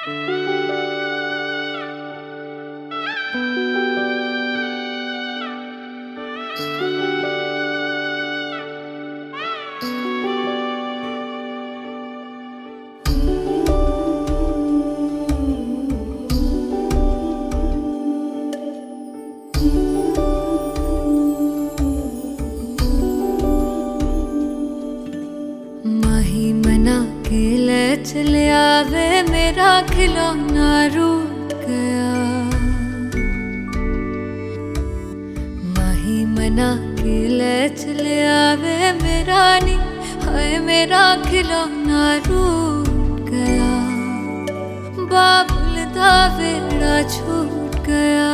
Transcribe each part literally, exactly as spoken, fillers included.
माही मना के ले चले आवे मेरा खिलौना रूठ गया। माही मना के ले चले आवे मेरा नी हाय मेरा खिलौना रूठ गया। बाबुल दा वेड़ा छूट गया।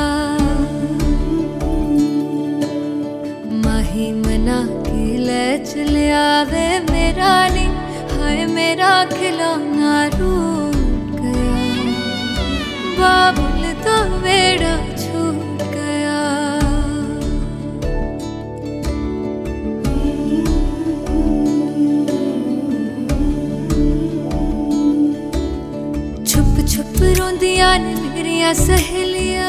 माही मना के ले चले आवे मेरा नी हाय मेरा खिलौना रूठ गया। बाबुल दा वेड़ा छूट गया। छुप छुप रोंदियां ने मेरियां सहेलियां।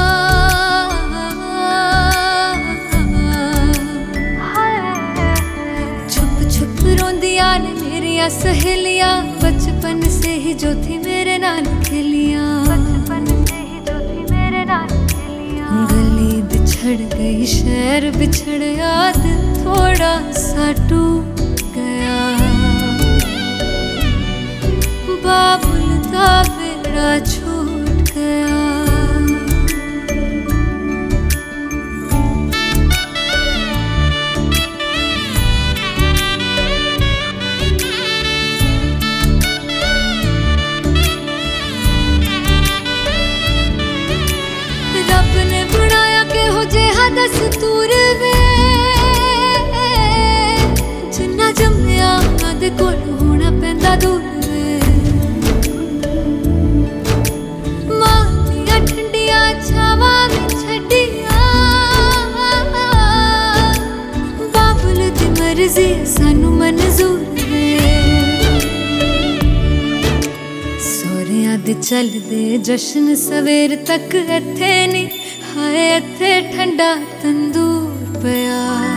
ने मेरिया सहेलियां बचपन से ही जो थी मेरे नाल खेलियां। बचपन से ही जो थी मेरे नाल खेलियां। गली बिछड़ गई शहर बिछड़ याद थोड़ा सा टूट गया। बाबुल दा वेड़ा छूट गया। रब ने बनाया के हो जेहा दस्तूर वे जिन्ना जम्मिया दे कोल होना पैंदा दूर वे। मां दियां ठंडियां छावां में छड्डियां। बाबुल दी मर्जी सानू मंजूर वे। सोहरियां दे चलदे जश्न सवेर तक इत्थे नी हाय इत्थे ठंडा तंदूर पिया।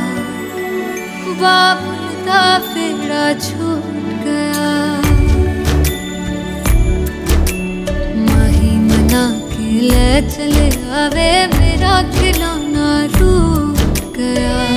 बाबुल दा वेड़ा छूट गया। माही मना के ले चले आवे मेरा खिलौना रूठ गया।